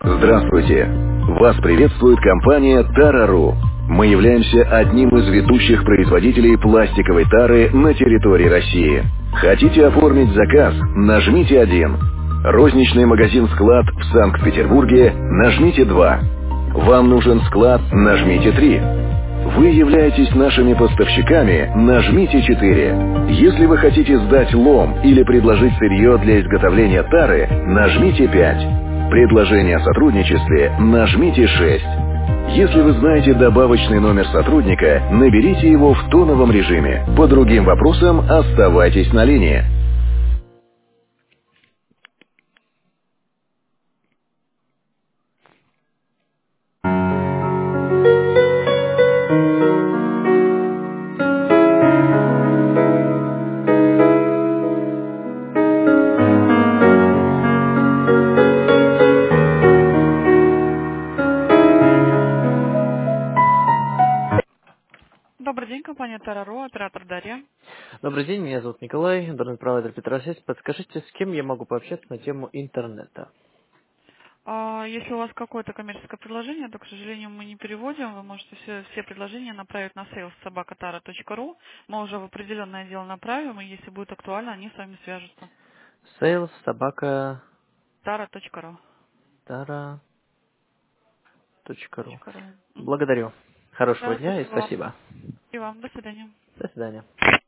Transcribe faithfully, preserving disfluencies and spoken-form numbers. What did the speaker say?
Здравствуйте! Вас приветствует компания Tara.ru. Мы являемся одним из ведущих производителей пластиковой тары на территории России. Хотите оформить заказ? Нажмите один. Розничный магазин-склад в Санкт-Петербурге? Нажмите два. Вам нужен склад? Нажмите три. Вы являетесь нашими поставщиками? Нажмите четыре. Если вы хотите сдать лом или предложить сырье для изготовления тары? Нажмите пять. Предложение о сотрудничестве? Нажмите шесть. Если вы знаете добавочный номер сотрудника, наберите его в тоновом режиме. По другим вопросам оставайтесь на линии. Добрый день, компания Tara.ru, оператор Дарья. Добрый день, меня зовут Николай, интернет-провайдер Петросеть. Подскажите, с кем я могу пообщаться на тему интернета? А, Если у вас какое-то коммерческое предложение, то, к сожалению, мы не переводим. Вы можете все, все предложения направить на сейлс собака тара точка ру. Мы уже в определенное дело направим, и если будет актуально, они с вами свяжутся. Sales собака тара точка ру. tara точка ру. Точка ру. Мгм. Благодарю. Хорошего Да, дня и спасибо вам. спасибо. И вам. До свидания. До свидания.